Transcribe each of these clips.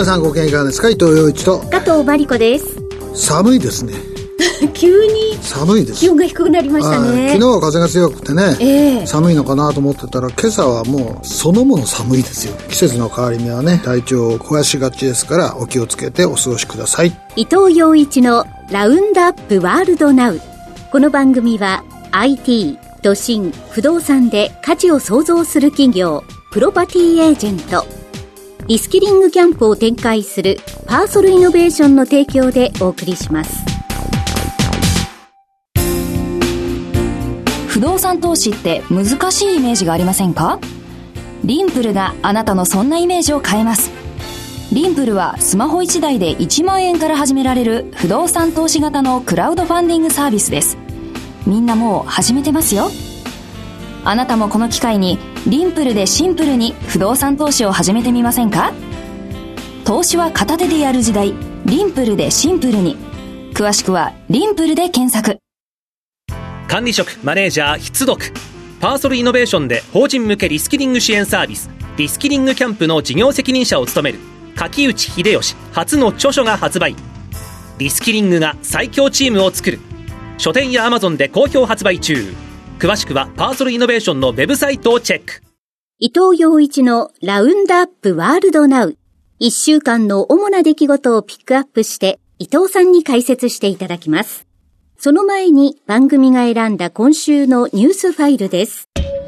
皆さんご機嫌いかがですか。伊藤洋一と加藤真理子です。 寒いですね急に寒いです。 気温が低くなりましたね。 昨日は風が強くてね、寒いのかなと思ってたら今朝はもうそのもの寒いですよ。季節の変わり目はね、体調を壊しがちですからお気をつけてお過ごしください。 伊藤洋一のラウンドアップワールドナウ。この番組は IT、都心、不動産で価値を創造する企業プロパティエージェント、リスキリングキャンプを展開するパーソルイノベーションの提供でお送りします。 不動産投資って難しいイメージがありませんか？リンプルがあなたのそんなイメージを変えます。リンプルはスマホ1台で1万円から始められる不動産投資型のクラウドファンディングサービスです。みんなもう始めてますよ。あなたもこの機会にリンプルでシンプルに不動産投資を始めてみませんか？投資は片手でやる時代、リンプルでシンプルに。詳しくはリンプルで検索。 管理職マネージャー必読、パーソルイノベーションで法人向けリスキリング支援サービスリスキリングキャンプの事業責任者を務める柿内秀吉初の著書が発売。リスキリングが最強チームを作る。書店や Amazon で好評発売中。詳しくはパーソルイノベーションのウェブサイトをチェック。 伊藤洋一のラウンドアップワールドナウ。1週間の主な出来事をピックアップして伊藤さんに解説していただきます。その前に番組が選んだ今週のニュースファイルです。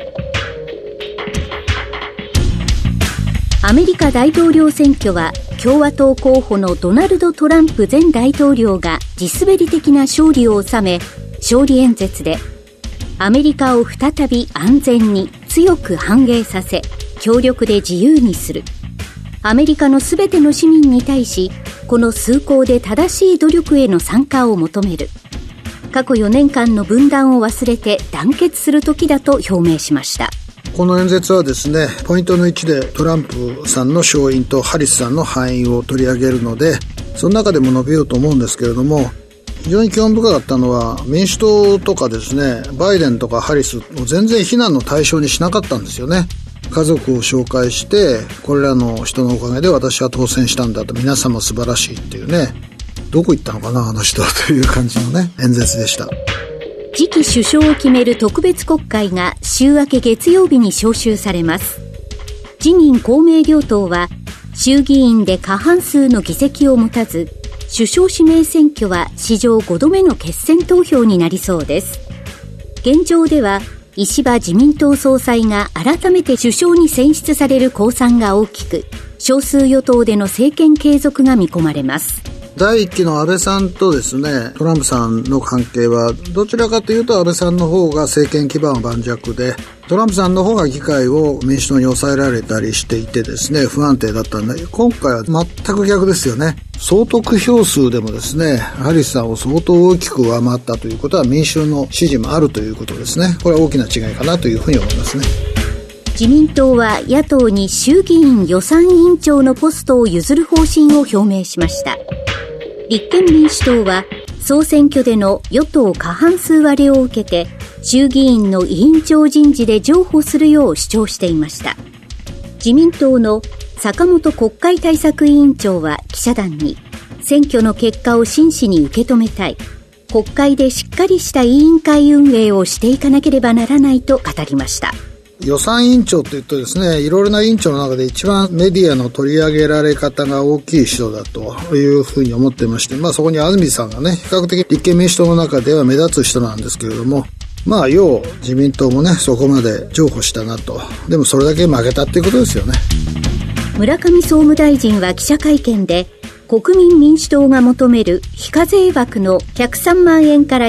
アメリカ大統領選挙は共和党候補のドナルド・トランプ前大統領が地滑り的な勝利を収め、勝利演説でアメリカを再び安全に強く繁栄させ、強力で自由にする。アメリカのすべての市民に対し、この崇高で正しい努力への参加を求める。過去4年間の分断を忘れて団結する時だと表明しました。 この演説はですね、ポイントの1でトランプさんの勝因とハリスさんの敗因を取り上げるので、その中でも述べようと思うんですけれども、非常に興味深かったのは民主党とかですね、バイデンとかハリスを全然非難の対象にしなかったんですよね。家族を紹介して、これらの人のおかげで私は当選したんだと、皆様素晴らしいっていうね、どこ行ったのかなあの人という感じのね演説でした。 次期首相を決める特別国会が週明け月曜日に召集されます。自民公明両党は衆議院で過半数の議席を持たず、首相指名選挙は史上5度目の決選投票になりそうです。現状では石破自民党総裁が改めて首相に選出される公算が大きく、少数与党での政権継続が見込まれます。 第一期の安倍さんとですね、トランプさんの関係はどちらかというと安倍さんの方が政権基盤は盤石で、トランプさんの方が議会を民主党に抑えられたりしていてですね、不安定だったんで、今回は全く逆ですよね。総得票数でもですね、ハリスさんを相当大きく上回ったということは民衆の支持もあるということですね。これは大きな違いかなというふうに思いますね。 自民党は野党に衆議院予算委員長のポストを譲る方針を表明しました。立憲民主党は総選挙での与党過半数割れを受けて、衆議院の委員長人事で譲歩するよう主張していました。自民党の坂本国会対策委員長は記者団に、選挙の結果を真摯に受け止めたい。国会でしっかりした委員会運営をしていかなければならないと語りました。 予算委員長というとですね、いろいろな委員長の中で一番メディアの取り上げられ方が大きい人だというふうに思ってまして、そこに安住さんがね、比較的立憲民主党の中では目立つ人なんですけれども、要自民党もね、そこまで譲歩したなと。でもそれだけ負けたっていうことですよね。 村上総務大臣は記者会見で、国民民主党が求める非課税枠の103万円から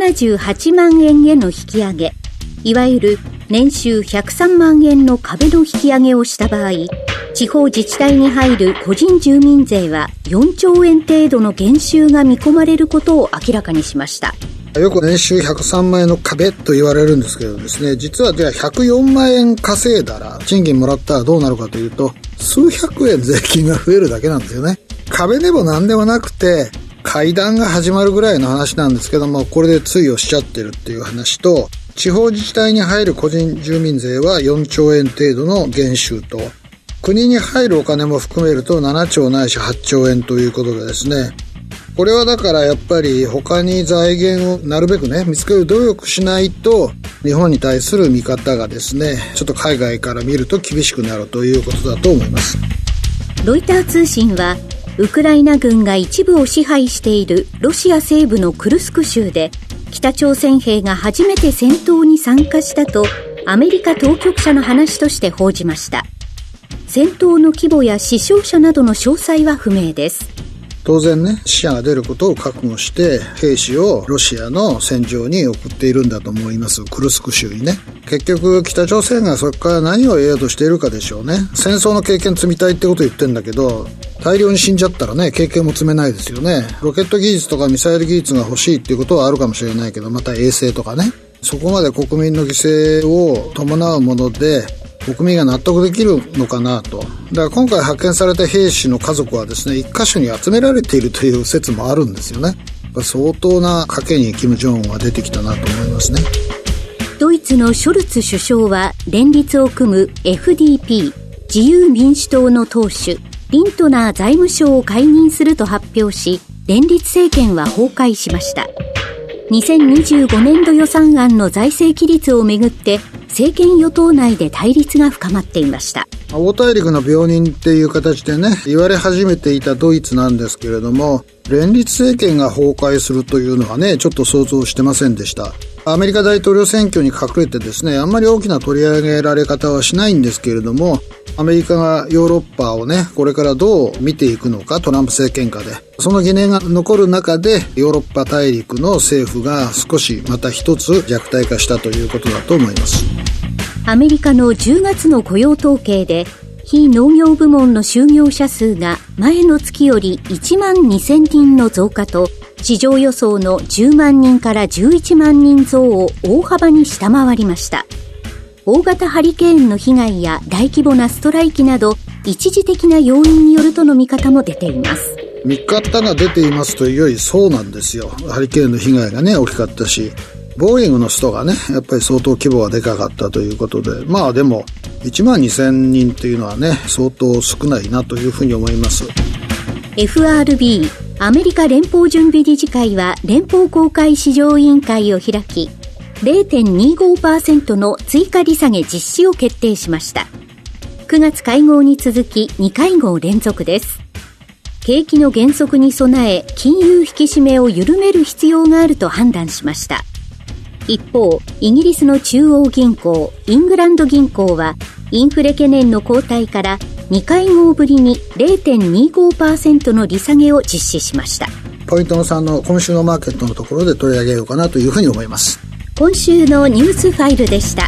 178万円への引き上げ、いわゆる年収103万円の壁の引き上げをした場合、地方自治体に入る個人住民税は4兆円程度の減収が見込まれることを明らかにしました。 よく年収103万円の壁と言われるんですけどですね、実はじゃあ104万円稼いだら、賃金もらったらどうなるかというと、数百円税金が増えるだけなんですよね。壁でも何でもなくて、階段が始まるぐらいの話なんですけども、これで通用しちゃってるっていう話と、地方自治体に入る個人住民税は4兆円程度の減収と、 国に入るお金も含めると7兆ないし8兆円ということでですね、これはだからやっぱり他に財源をなるべくね見つける努力しないと、日本に対する見方がですねちょっと海外から見ると厳しくなるということだと思います。 ロイター通信はウクライナ軍が一部を支配しているロシア西部のクルスク州で北朝鮮兵が初めて戦闘に参加したとアメリカ当局者の話として報じました。戦闘の規模や死傷者などの詳細は不明です。 当然ね、死者が出ることを覚悟して兵士をロシアの戦場に送っているんだと思います。クルスク州にね。結局北朝鮮がそこから何を得ようとしているかでしょうね。戦争の経験積みたいってことを言ってんだけど、大量に死んじゃったらね経験も積めないですよね。ロケット技術とかミサイル技術が欲しいっていうことはあるかもしれないけど、また衛星とかね、そこまで国民の犠牲を伴うもので国民が納得できるのかなと。だから今回派遣された兵士の家族はですね、一箇所に集められているという説もあるんですよね。相当な賭けに金正恩は出てきたなと思いますね。 ドイツのショルツ首相は連立を組む FDP 自由民主党の党首リントナー財務相を解任すると発表し、連立政権は崩壊しました。2025年度予算案の財政規律をめぐって政権与党内で対立が深まっていました。 欧大陸の病人っていう形でね言われ始めていたドイツなんですけれども、連立政権が崩壊するというのはねちょっと想像してませんでした。アメリカ大統領選挙に隠れてですねあんまり大きな取り上げられ方はしないんですけれども、アメリカがヨーロッパをねこれからどう見ていくのか、トランプ政権下でその疑念が残る中でヨーロッパ大陸の政府が少しまた一つ弱体化したということだと思います。 アメリカの10月の雇用統計で非農業部門の就業者数が前の月より1万2000人の増加と市場予想の10万人から11万人増を大幅に下回りました。大型ハリケーンの被害や大規模なストライキなど一時的な要因によるとの見方も出ています。 見方が出ていますというよりそうなんですよ。ハリケーンの被害がね大きかったし、ボーイングのストがねやっぱり相当規模がでかかったということで、まあでも1万2000人というのはね相当少ないなというふうに思います。 FRB アメリカ連邦準備理事会は連邦公開市場委員会を開き 0.25% の追加利下げ実施を決定しました。9月会合に続き2会合連続です。景気の減速に備え金融引き締めを緩める必要があると判断しました。一方、イギリスの中央銀行イングランド銀行はインフレ懸念の後退から2会合ぶりに 0.25% の利下げを実施しました。 ポイントの3の今週のマーケットのところで取り上げようかなというふうに思います。 今週のニュースファイルでした。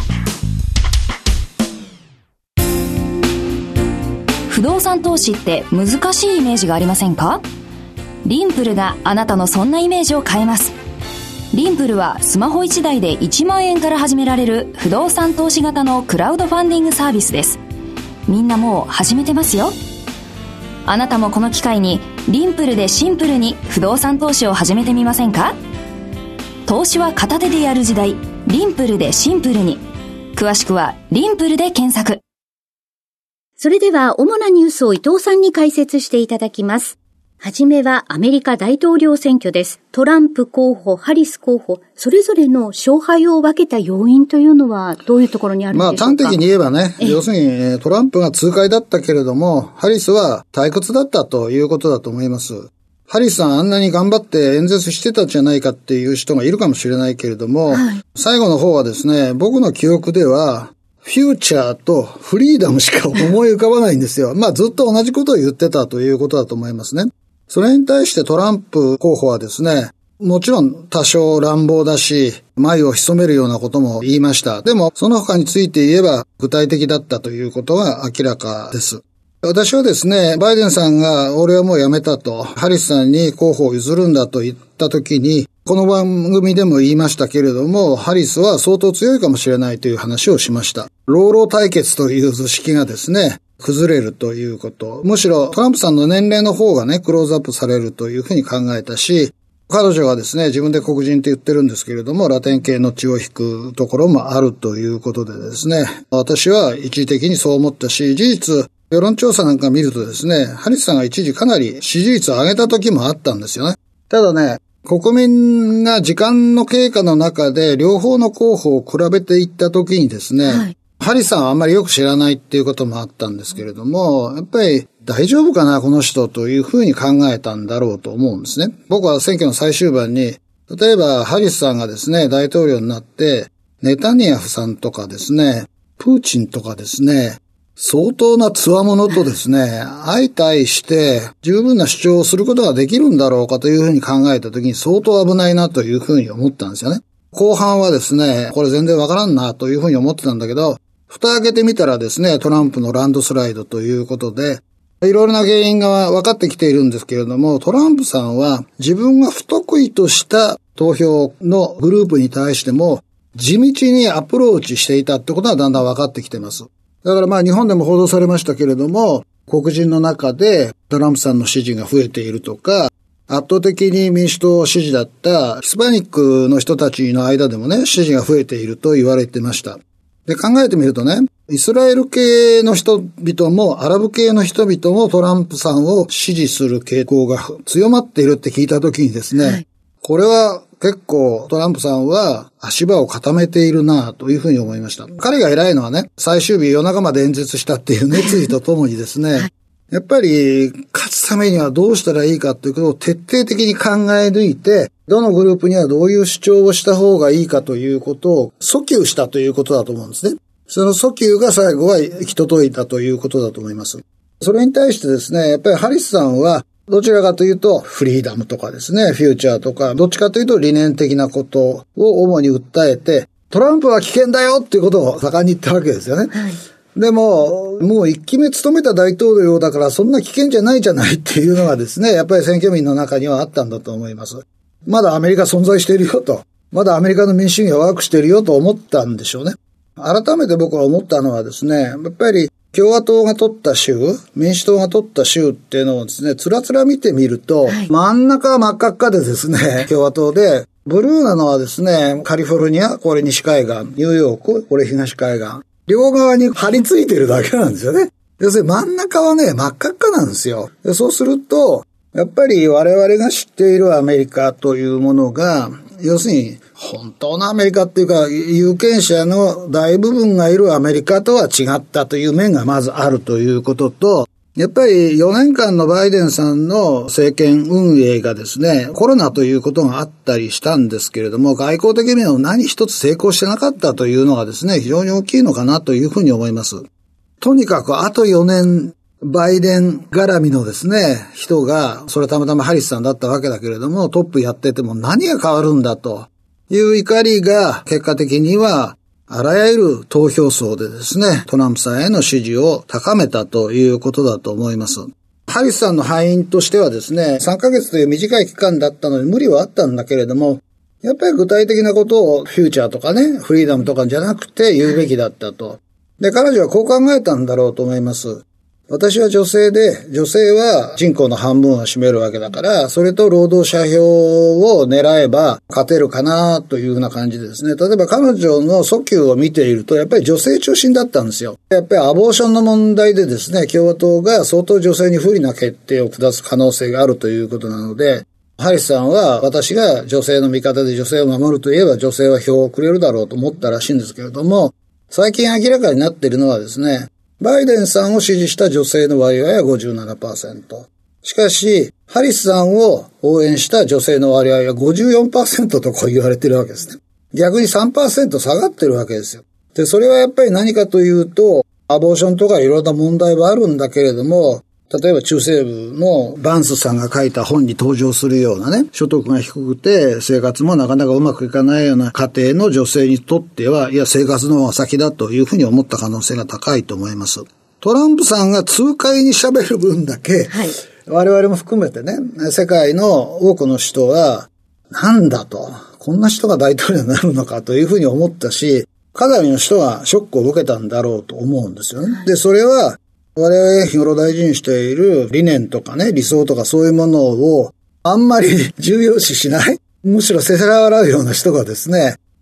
不動産投資って難しいイメージがありませんか？リンプルがあなたのそんなイメージを変えます。リンプルはスマホ1台で1万円から始められる不動産投資型のクラウドファンディングサービスです。みんなもう始めてますよ。あなたもこの機会にリンプルでシンプルに不動産投資を始めてみませんか？投資は片手でやる時代、リンプルでシンプルに。詳しくはリンプルで検索。 それでは主なニュースを伊藤さんに解説していただきます。はじめはアメリカ大統領選挙です。トランプ候補、ハリス候補、それぞれの勝敗を分けた要因というのはどういうところにあるんでしょうか？ 端的に言えばね、要するにトランプが痛快だったけれども、ハリスは退屈だったということだと思います。ハリスさんあんなに頑張って演説してたんじゃないかっていう人がいるかもしれないけれども、最後の方はですね、僕の記憶では、フューチャーとフリーダムしか思い浮かばないんですよ。ずっと同じことを言ってたということだと思いますね。それに対してトランプ候補はですね、もちろん多少乱暴だし、眉を潜めるようなことも言いました。でも、その他について言えば具体的だったということが明らかです。私はですね、バイデンさんが俺はもう辞めたと、ハリスさんに候補を譲るんだと言ったときに、この番組でも言いましたけれども、ハリスは相当強いかもしれないという話をしました。老老対決という図式がですね、崩れるということ。むしろトランプさんの年齢の方がね、クローズアップされるというふうに考えたし、彼女がですね、自分で黒人って言ってるんですけれども、ラテン系の血を引くところもあるということでですね、私は一時的にそう思ったし、事実、 世論調査なんか見るとですね、ハリスさんが一時かなり支持率を上げた時もあったんですよね。ただね、国民が時間の経過の中で両方の候補を比べていった時にですね、ハリスさんはあんまりよく知らないっていうこともあったんですけれども、やっぱり大丈夫かなこの人というふうに考えたんだろうと思うんですね。僕は選挙の最終盤に、例えばハリスさんがですね、大統領になって、ネタニヤフさんとかですね、プーチンとかですね、相当な強者とですね、相対して十分な主張をすることができるんだろうかというふうに考えたときに相当危ないなというふうに思ったんですよね。後半はですね、これ全然わからんなというふうに思ってたんだけど、蓋開けてみたらですね、トランプのランドスライドということで、いろいろな原因が分かってきているんですけれども、トランプさんは自分が不得意とした投票のグループに対しても地道にアプローチしていたってことがだんだん分かってきています。だから日本でも報道されましたけれども、黒人の中でトランプさんの支持が増えているとか、圧倒的に民主党支持だったヒスパニックの人たちの間でもね、支持が増えていると言われてました。で、考えてみるとね、イスラエル系の人々もアラブ系の人々もトランプさんを支持する傾向が強まっているって聞いたときにですね、これは結構トランプさんは足場を固めているなというふうに思いました。彼が偉いのはね、最終日夜中まで演説したっていう熱意とともにですね、やっぱり勝つためにはどうしたらいいかということを徹底的に考え抜いて、どのグループにはどういう主張をした方がいいかということを訴求したということだと思うんですね。その訴求が最後は行き届いたということだと思います。それに対してですね、やっぱりハリスさんはどちらかというとフリーダムとかですね、フューチャーとか、どっちかというと理念的なことを主に訴えて、トランプは危険だよっていうことを盛んに言ったわけですよね。でも、もう一期目務めた大統領だからそんな危険じゃないじゃないっていうのがですね、やっぱり選挙民の中にはあったんだと思います。まだアメリカ存在しているよと。まだアメリカの民主主義はワークしているよと思ったんでしょうね。改めて僕は思ったのはですね、やっぱり共和党が取った州、民主党が取った州っていうのをですね、つらつら見てみると、真ん中は真っ赤っかでですね、共和党で、ブルーなのはですね、カリフォルニア、これ西海岸、ニューヨーク、これ東海岸。両側に張り付いてるだけなんですよね。要するに真ん中はね、真っ赤っかなんですよ。でそうすると、やっぱり我々が知っているアメリカというものが、要するに本当のアメリカっていうか、有権者の大部分がいるアメリカとは違ったという面がまずあるということと、やっぱり4年間のバイデンさんの政権運営がですね、コロナということがあったりしたんですけれども、外交的には何一つ成功してなかったというのがですね、非常に大きいのかなというふうに思います。とにかくあと4年、バイデン絡みのですね、人が、それはたまたまハリスさんだったわけだけれども、トップやってても何が変わるんだという怒りが結果的には、あらゆる投票層でですね、トランプさんへの支持を高めたということだと思います。ハリスさんの敗因としてはですね、3ヶ月という短い期間だったのに無理はあったんだけれども、やっぱり具体的なことをフューチャーとかね、フリーダムとかじゃなくて言うべきだったと。で、彼女はこう考えたんだろうと思います。私は女性で、女性は人口の半分を占めるわけだから、それと労働者票を狙えば勝てるかなというふうな感じでですね。例えば彼女の訴求を見ていると、やっぱり女性中心だったんですよ。やっぱりアボーションの問題でですね、共和党が相当女性に不利な決定を下す可能性があるということなので、ハリスさんは私が女性の味方で女性を守るといえば女性は票をくれるだろうと思ったらしいんですけれども、最近明らかになっているのはですね、バイデンさんを支持した女性の割合は 57%。しかし、ハリスさんを応援した女性の割合は 54% とこう言われているわけですね。逆に 3% 下がってるわけですよ。で、それはやっぱり何かというと、アボーションとかいろんな問題はあるんだけれども、例えば中西部のバンスさんが書いた本に登場するようなね、所得が低くて生活もなかなかうまくいかないような家庭の女性にとっては、いや生活の方が先だというふうに思った可能性が高いと思います。トランプさんが痛快に喋る分だけ、我々も含めてね、世界の多くの人は、なんだと、こんな人が大統領になるのかというふうに思ったし、かなりの人はショックを受けたんだろうと思うんですよね。で、それは、我々が日頃大事にしている理念とかね、理想とかそういうものをあんまり重要視しない、むしろせせら笑うような人がですね、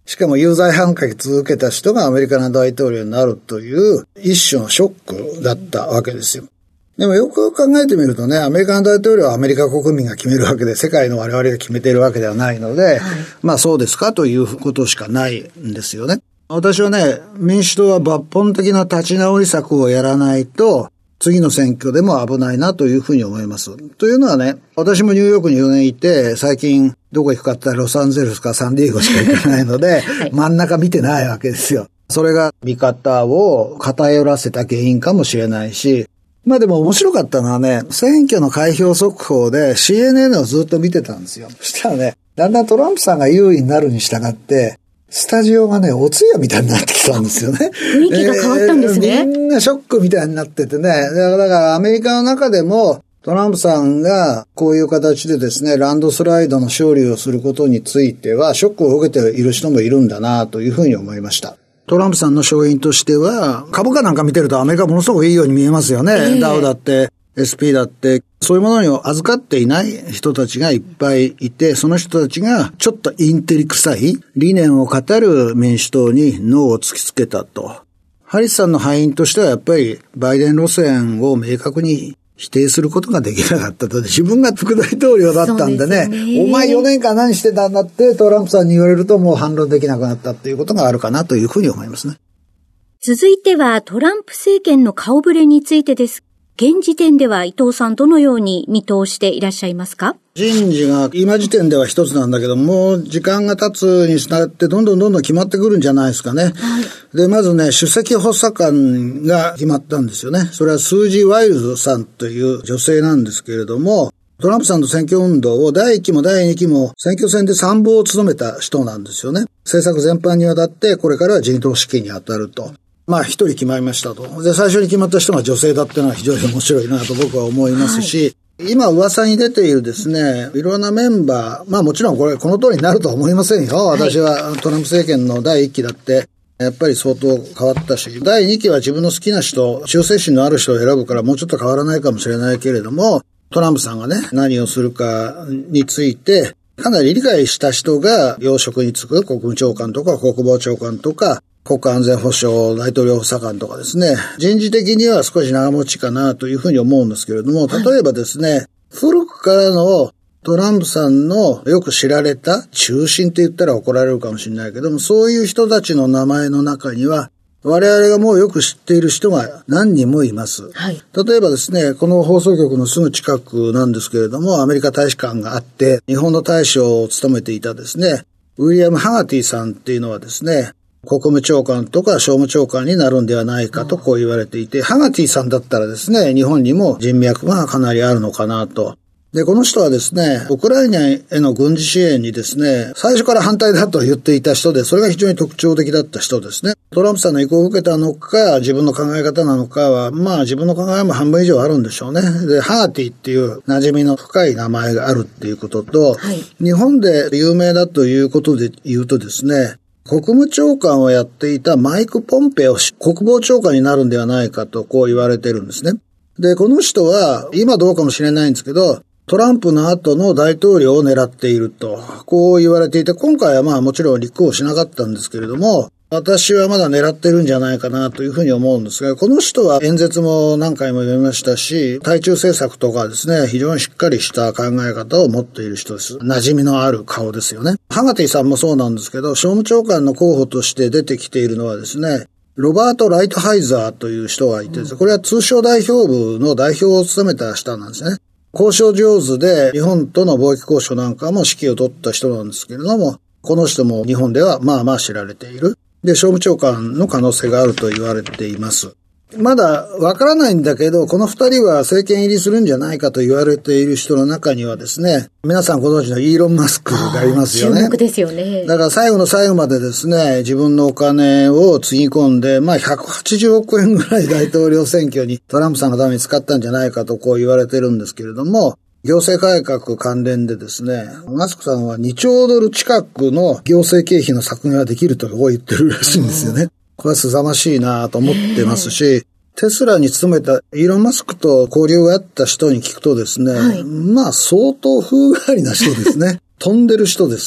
しかも有罪判決を受けた人がアメリカの大統領になるという一種のショックだったわけですよ。でもよく考えてみるとね、アメリカの大統領はアメリカ国民が決めるわけで、世界の我々が決めているわけではないので、まあそうですかということしかないんですよね。私はね、民主党は抜本的な立ち直り策をやらないと、次の選挙でも危ないなというふうに思います。というのはね、私もニューヨークに4年いて、最近どこ行くかって言ったらロサンゼルスかサンディエゴしか行かないので、真ん中見てないわけですよ。それが見方を偏らせた原因かもしれないし、まあでも面白かったのはね、選挙の開票速報で CNN をずっと見てたんですよ。そしたらね、だんだんトランプさんが優位になるに従って、スタジオがね、お通夜みたいになってきたんですよね。 雰囲気が変わったんですね。 みんなショックみたいになっててね。だからアメリカの中でもトランプさんがこういう形でですね、ランドスライドの勝利をすることについてはショックを受けている人もいるんだなというふうに思いました。トランプさんの勝因としては、株価なんか見てるとアメリカものすごくいいように見えますよね。ダウだって、SP だって、そういうものに預かっていない人たちがいっぱいいて、その人たちがちょっとインテリ臭い理念を語る民主党にノーを突きつけたと。ハリスさんの敗因としてはやっぱりバイデン路線を明確に否定することができなかったと。自分が副大統領だったんでね、お前4年間何してたんだってトランプさんに言われるともう反論できなくなったっていうことがあるかなというふうに思いますね。 続いてはトランプ政権の顔ぶれについてです。現時点では伊藤さんどのように見通していらっしゃいますか？ 人事が今時点では一つなんだけども、時間が経つに従ってどんどん決まってくるんじゃないですかね。で、まずね、首席補佐官が決まったんですよね。それはスージー・ワイルズさんという女性なんですけれども、トランプさんの選挙運動を第1期も第2期も選挙戦で参謀を務めた人なんですよね。政策全般にわたってこれからは陣頭指揮に当たると。まあ一人決まりましたと。で、最初に決まった人が女性だっていうのは非常に面白いなと僕は思いますし、今噂に出ているですね、いろんなメンバー、まあもちろんこの通りになるとは思いませんよ。私はトランプ政権の第1期だって、やっぱり相当変わったし、第2期は自分の好きな人、忠誠心のある人を選ぶからもうちょっと変わらないかもしれないけれども、トランプさんがね、何をするかについて、かなり理解した人が要職に就く国務長官とか国防長官とか、国家安全保障大統領補佐官とかですね、人事的には少し長持ちかなというふうに思うんですけれども、例えばですね、古くからのトランプさんのよく知られた中心って言ったら怒られるかもしれないけども、そういう人たちの名前の中には、我々がもうよく知っている人が何人もいます。例えばですね、この放送局のすぐ近くなんですけれども、アメリカ大使館があって、日本の大使を務めていたですね、ウィリアム・ハガティさんっていうのはですね、国務長官とか商務長官になるんではないかとこう言われていて、ハガティさんだったらですね、日本にも人脈がかなりあるのかなと。で、この人はですね、ウクライナへの軍事支援にですね、最初から反対だと言っていた人で、それが非常に特徴的だった人ですね。トランプさんの意向を受けたのか、自分の考え方なのかは、まあ自分の考えも半分以上あるんでしょうね。で、ハガティっていう馴染みの深い名前があるっていうことと、日本で有名だということで言うとですね、国務長官をやっていたマイク・ポンペオ国防長官になるんではないかとこう言われてるんですね。で、この人は今どうかもしれないんですけど、トランプの後の大統領を狙っていると、こう言われていて、今回はまあもちろん立候補しなかったんですけれども、私はまだ狙ってるんじゃないかなというふうに思うんですが、この人は演説も何回も読みましたし、対中政策とかですね、非常にしっかりした考え方を持っている人です。馴染みのある顔ですよね。ハガティさんもそうなんですけど、商務長官の候補として出てきているのはですね、ロバート・ライトハイザーという人がいてですね、これは通商代表部の代表を務めた人なんですね。交渉上手で日本との貿易交渉なんかも指揮を取った人なんですけれども、この人も日本ではまあまあ知られている。で、商務長官の可能性があると言われています。まだわからないんだけど、この二人は政権入りするんじゃないかと言われている人の中にはですね、皆さんご存知のイーロン・マスクがいますよね。 注目ですよね。 だから最後の最後までですね、自分のお金をつぎ込んで、まあ180億円ぐらい大統領選挙にトランプさんのために使ったんじゃないかとこう言われてるんですけれども、行政改革関連でですね、マスクさんは2兆ドル近くの行政経費の削減ができるとこう言ってるらしいんですよね。これは凄ましいなと思ってますし、テスラに勤めたイーロン・マスクと交流があった人に聞くとですね、まあ相当風変わりな人ですね。飛んでる人です。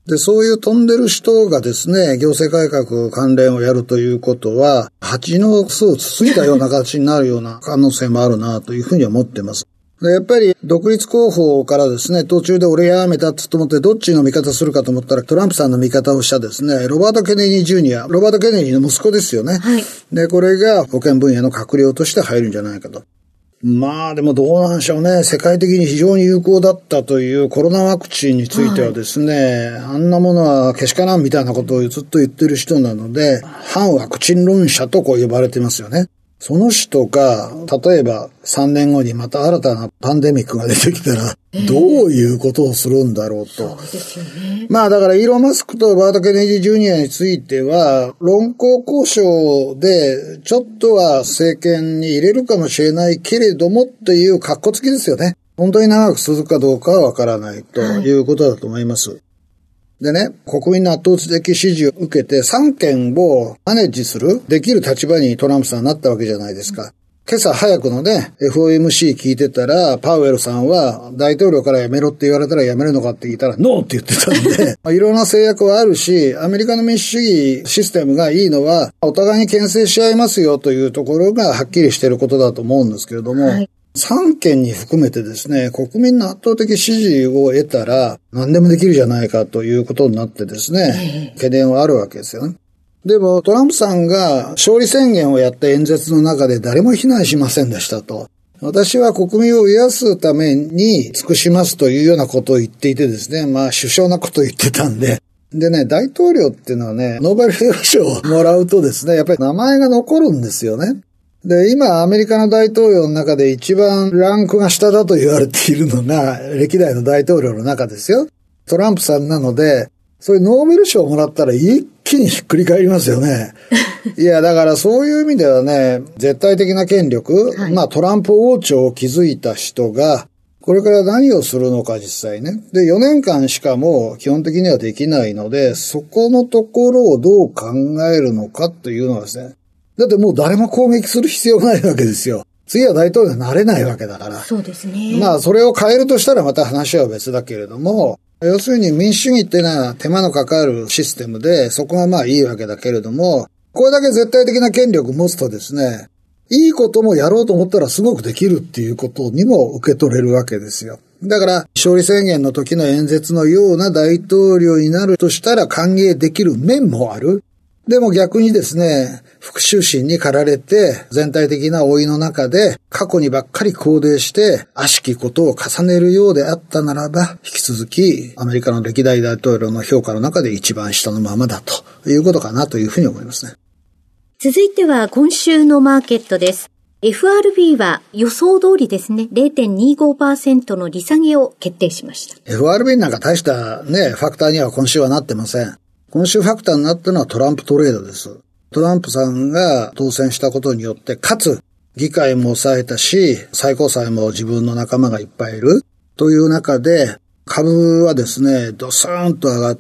で、そういう飛んでる人がですね、行政改革関連をやるということは、蜂の巣をつついたような形になるような可能性もあるなというふうに思っています。で、やっぱり独立候補からですね、途中で俺やめたって思ってどっちの味方するかと思ったらトランプさんの味方をしたですね、ロバート・ケネディ・ジュニア、ロバート・ケネディの息子ですよね。 はい。 で、これが保健分野の閣僚として入るんじゃないかと。まあでもどうなんでしょうね。世界的に非常に有効だったというコロナワクチンについてはですね、あんなものはけしからんみたいなことをずっと言ってる人なので、反ワクチン論者とこう呼ばれてますよね。その人が、例えば3年後にまた新たなパンデミックが出てきたら、どういうことをするんだろうと。 そうですよね。 まあだからイーロン・マスクとバート・ケネディ・ジュニアについては、論功交渉でちょっとは政権に入れるかもしれないけれどもっていう格好つきですよね。本当に長く続くかどうかはわからないということだと思います。でね、国民の圧倒的支持を受けて3件をマネージする、できる立場にトランプさんになったわけじゃないですか。今朝早くのね、FOMC 聞いてたら、パウエルさんは大統領から辞めろって言われたら辞めるのかって聞いたら、ノーって言ってたんで、いろんな制約はあるし、アメリカの民主主義システムがいいのは、お互いに牽制し合いますよというところがはっきりしていることだと思うんですけれども、はい、3件に含めてですね、国民の圧倒的支持を得たら何でもできるじゃないかということになってですね、懸念はあるわけですよね。でもトランプさんが勝利宣言をやった演説の中で誰も非難しませんでしたと。私は国民を癒すために尽くしますというようなことを言っていてですね、まあ首相なことを言ってたんで。でね、大統領っていうのはね、ノーベル平和賞をもらうとですね、やっぱり名前が残るんですよね。で、今、アメリカの大統領の中で一番ランクが下だと言われているのが、歴代の大統領の中ですよ。トランプさんなので、それノーベル賞をもらったら一気にひっくり返りますよね。いや、だからそういう意味ではね、絶対的な権力、はい、まあトランプ王朝を築いた人が、これから何をするのか実際ね。で、4年間しかも基本的にはできないので、そこのところをどう考えるのかというのはですね、だってもう誰も攻撃する必要がないわけですよ。次は大統領になれないわけだから。 そうですね。 まあそれを変えるとしたらまた話は別だけれども、要するに民主主義っていうのは手間のかかるシステムで、そこがまあいいわけだけれども、これだけ絶対的な権力を持つとですね、いいこともやろうと思ったらすごくできるっていうことにも受け取れるわけですよ。だから勝利宣言の時の演説のような大統領になるとしたら歓迎できる面もある。でも逆にですね、復讐心に駆られて全体的な老いの中で過去にばっかり肯定して悪しきことを重ねるようであったならば、引き続きアメリカの歴代大統領の評価の中で一番下のままだということかなというふうに思いますね。 続いては今週のマーケットです。FRB は予想通りですね、0.25% の利下げを決定しました。 FRB なんか大したね、ファクターには今週はなってません。今週ファクターになったのはトランプトレードです。トランプさんが当選したことによって、かつ議会も抑えたし、最高裁も自分の仲間がいっぱいいるという中で、株はですね、ドスーンと上がって、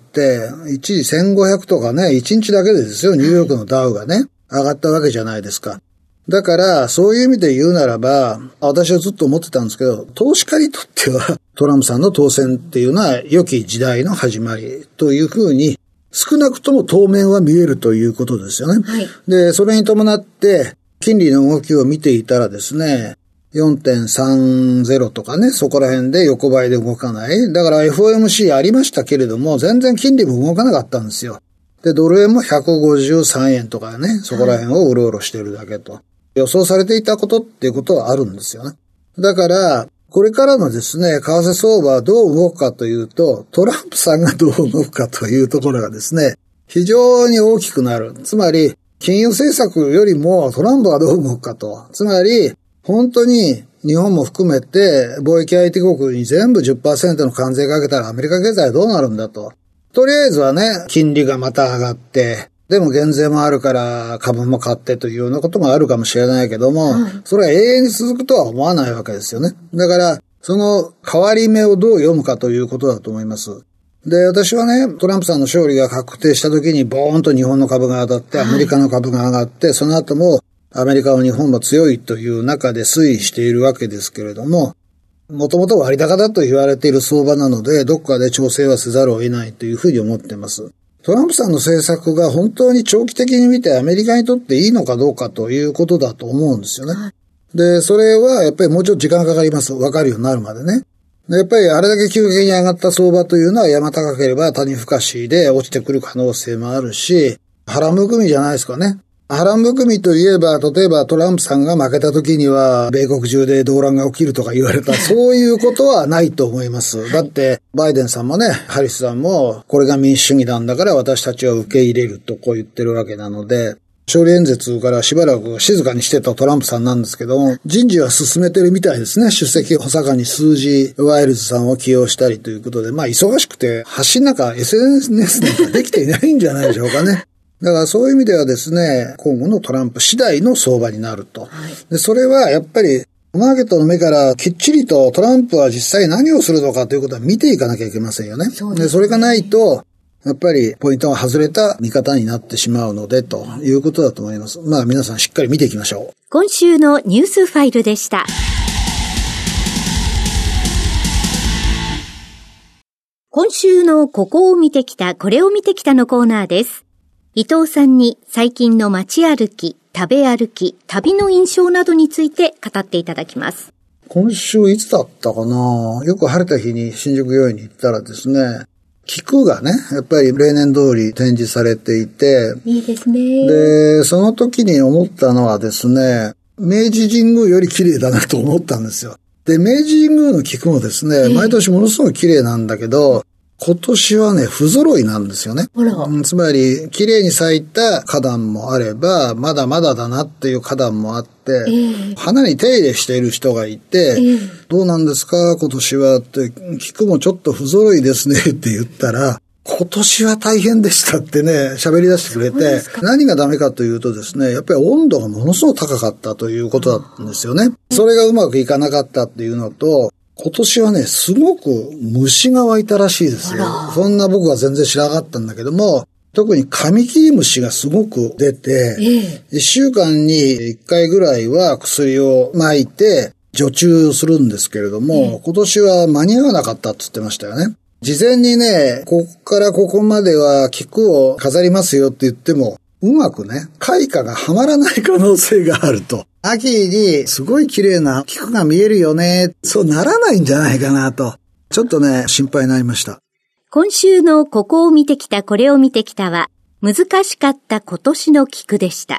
一時1500とかね、1日だけでですよ、ニューヨークのダウがね、上がったわけじゃないですか。だから、そういう意味で言うならば、私はずっと思ってたんですけど、投資家にとっては、トランプさんの当選っていうのは良き時代の始まりというふうに、少なくとも当面は見えるということですよね。 はい、 で、それに伴って、金利の動きを見ていたらですね、4.30 とかね、そこら辺で横ばいで動かない。だから FOMC ありましたけれども、全然金利も動かなかったんですよ。で、ドル円も153円とかね、そこら辺をうろうろしているだけと。予想されていたことっていうことはあるんですよね。だから、これからのですね、為替相場はどう動くかというと、トランプさんがどう動くかというところがですね、非常に大きくなる。つまり、金融政策よりもトランプがどう動くかと。つまり、本当に日本も含めて貿易相手国に全部 10% の関税かけたらアメリカ経済はどうなるんだと。とりあえずはね、金利がまた上がって、でも減税もあるから株も買ってというようなこともあるかもしれないけども、それは永遠に続くとは思わないわけですよね。だから、その変わり目をどう読むかということだと思います。で、私はね、トランプさんの勝利が確定した時にボーンと日本の株が当たって、アメリカの株が上がって、その後もアメリカは日本も強いという中で推移しているわけですけれども、 もともと割高だと言われている相場なので、どこかで調整はせざるを得ないというふうに思っています。トランプさんの政策が本当に長期的に見てアメリカにとっていいのかどうかということだと思うんですよね。で、それはやっぱりもうちょっと時間かかります。わかるようになるまでね。で、やっぱりあれだけ急激に上がった相場というのは山高ければ谷深しで落ちてくる可能性もあるし、腹むくみじゃないですかね。腹むくみといえば、例えばトランプさんが負けた時には、米国中で動乱が起きるとか言われた、そういうことはないと思います。だって、バイデンさんもね、ハリスさんも、これが民主主義なんだから私たちは受け入れるとこう言ってるわけなので、勝利演説からしばらく静かにしてたトランプさんなんですけども、人事は進めてるみたいですね。出席補佐官にスージー・ワイルズさんを起用したりということで、忙しくて、発信なんか SNS なんかできていないんじゃないでしょうかね。だからそういう意味ではですね、今後のトランプ次第の相場になると。で、それはやっぱり、マーケットの目からきっちりとトランプは実際何をするのかということは見ていかなきゃいけませんよね。で、それがないと、やっぱりポイントが外れた見方になってしまうので、ということだと思います。皆さんしっかり見ていきましょう。 今週のニュースファイルでした。今週のここを見てきた、これを見てきたのコーナーです。伊藤さんに最近の街歩き、食べ歩き、旅の印象などについて語っていただきます。 今週いつだったかな、よく晴れた日に新宿御苑に行ったらですね、菊がね、やっぱり例年通り展示されていて、 いいですね。 で、その時に思ったのはですね、明治神宮より綺麗だなと思ったんですよ。で、明治神宮の菊もですね、毎年ものすごい綺麗なんだけど、今年はね、不揃いなんですよね。つまり、綺麗に咲いた花壇もあれば、まだまだだなっていう花壇もあって、花に手入れしている人がいて、どうなんですか今年はって、菊もちょっと不揃いですねって言ったら、今年は大変でしたってね、喋り出してくれて、何がダメかというとですね、やっぱり温度がものすごく高かったということだったんですよね。それがうまくいかなかったっていうのと、今年はね、すごく虫が湧いたらしいですよ。そんな僕は全然知らなかったんだけども、特にカミキリムシがすごく出て、1週間に1回ぐらいは薬を撒いて除虫するんですけれども、今年は間に合わなかったって言ってましたよね。事前にね、ここからここまでは菊を飾りますよって言っても、うまくね、開花がはまらない可能性があると。秋にすごい綺麗な菊が見えるよね。そうならないんじゃないかなと。ちょっとね、心配になりました。 今週のここを見てきた、これを見てきたは、難しかった今年の菊でした。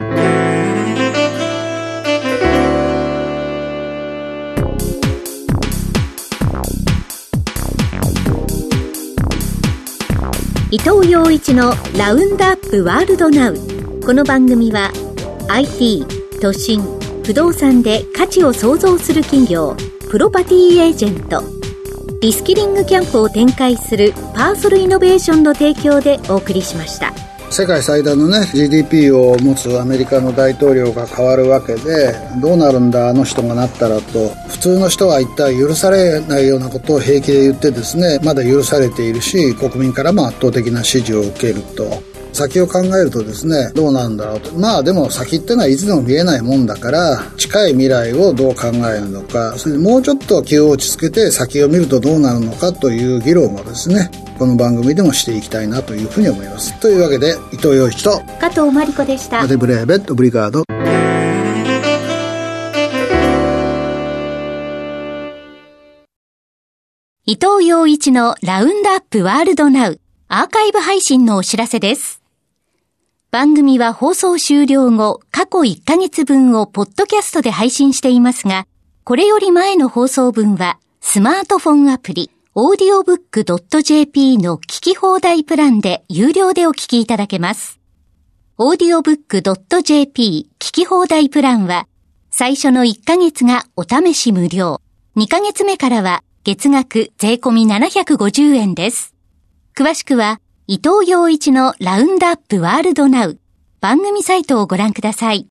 伊藤洋一のラウンドアップワールドナウ。この番組は IT、都心、不動産で価値を創造する企業、プロパティエージェント、リスキリングキャンプを展開するパーソルイノベーションの提供でお送りしました。 世界最大のね GDP を持つアメリカの大統領が変わるわけで、どうなるんだあの人がなったらと、普通の人は一体許されないようなことを平気で言ってですね、まだ許されているし、国民からも圧倒的な支持を受けると。先を考えるとですね、どうなんだろうと。でも先ってのはいつでも見えないもんだから、近い未来をどう考えるのか、それでもうちょっと気を落ち着けて先を見るとどうなるのかという議論をですね、この番組でもしていきたいなというふうに思います。というわけで、伊藤洋一と加藤真理子でした。 アデブレーベットブリガード。 伊藤洋一のラウンドアップワールドナウアーカイブ配信のお知らせです。番組は放送終了後、過去1ヶ月分をポッドキャストで配信していますが、これより前の放送分はスマートフォンアプリaudiobook.jp の聞き放題プランで有料でお聞きいただけます。audiobook.jp 聞き放題プランは最初の1ヶ月がお試し無料、2ヶ月目からは月額税込み750円です。詳しくは伊藤洋一のラウンドアップワールドナウ番組サイトをご覧ください。